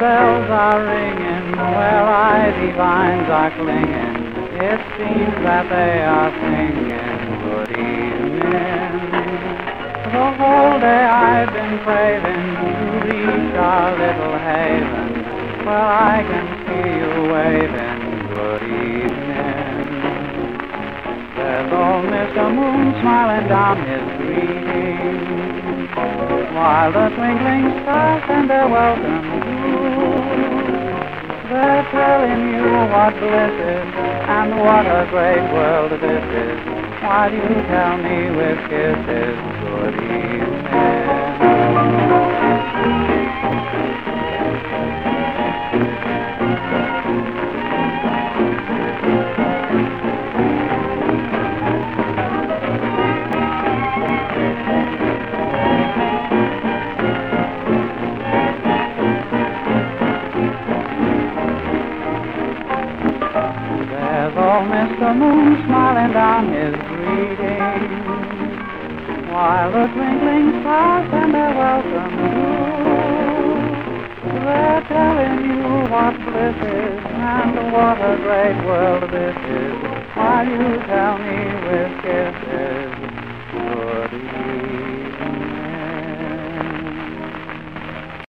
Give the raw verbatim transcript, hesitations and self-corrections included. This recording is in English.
bells are ringing, where ivy vines are clinging. It seems that they are singing good evening. The whole day I've been craving to reach our little haven, where I can see you waving good evening. There's old Mister Moon smiling down his greeting, while the twinkling stars send their welcome too. They're telling you what bliss is, and what a great world this is, while you tell me with kisses, good evening. Oh, Mister Moon smiling down his greeting, while the twinkling stars send their welcome too. They're telling you what bliss is, and what a great world this is, while you tell me with kisses, good evening.